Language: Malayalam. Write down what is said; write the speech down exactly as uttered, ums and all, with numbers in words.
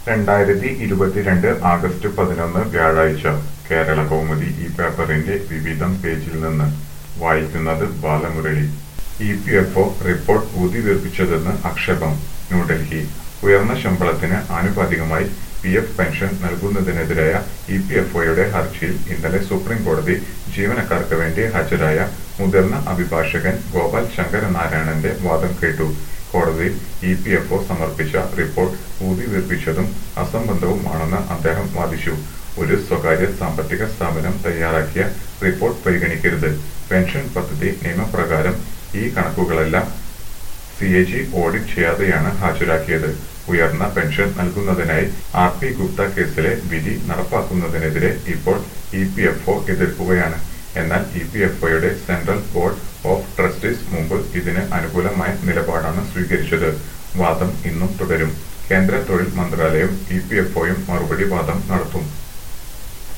രണ്ടായിരത്തി ഇരുപത്തിരണ്ട് ആഗസ്റ്റ് പതിനൊന്ന് വ്യാഴാഴ്ച കേരള കൗമുദി ഈ പേപ്പറിന്റെ വിവിധം പേജിൽ നിന്ന് വായിക്കുന്നത് Balamurali. E P F O report ഊതിവീർപ്പിച്ചതെന്ന് ആക്ഷേപം. ന്യൂഡൽഹി. ഉയർന്ന ശമ്പളത്തിന് ആനുപാതികമായി പി എഫ് പെൻഷൻ നൽകുന്നതിനെതിരായ ഇ പി എഫ് ഒയുടെ ഹർജിയിൽ ഇന്നലെ സുപ്രീം കോടതി ജീവനക്കാർക്ക് വേണ്ടി ഹാജരായ മുതിർന്ന അഭിഭാഷകൻ ഗോപാൽ ശങ്കരനാരായണന്റെ വാദം കേട്ടു. കോടതിയിൽ ഇ പി എഫ് ഒ സമർപ്പിച്ച റിപ്പോർട്ട് ഊതിവീർപ്പിച്ചതും അസംബന്ധവുമാണെന്ന് അദ്ദേഹം വാദിച്ചു. ഒരു സ്വകാര്യ സാമ്പത്തിക സ്ഥാപനം തയ്യാറാക്കിയ റിപ്പോർട്ട് പരിഗണിക്കരുത്. പെൻഷൻ പദ്ധതി നിയമപ്രകാരം ഈ കണക്കുകളെല്ലാം സി എ ജി ഓഡിറ്റ് ചെയ്യാതെയാണ് ഹാജരാക്കിയത്. ഉയർന്ന പെൻഷൻ നൽകുന്നതിനായി ആർ പി ഗുപ്ത കേസിലെ വിധി നടപ്പാക്കുന്നതിനെതിരെ ഇപ്പോൾ ഇ പി എഫ് ഒ എതിർക്കുകയാണ്. എന്നാൽ ഇ പി എഫ് ഒയുടെ സെൻട്രൽ ബോർഡ് ഓഫ് ട്രസ്റ്റീസ് മുമ്പ് ഇതിന് അനുകൂലമായ നിലപാടാണ് സ്വീകരിച്ചത്. വാദം ഇന്നും തുടരും. കേന്ദ്ര തൊഴിൽ മന്ത്രാലയവും ഇ പി എഫ് ഒയും മറുപടി വാദം നടത്തും.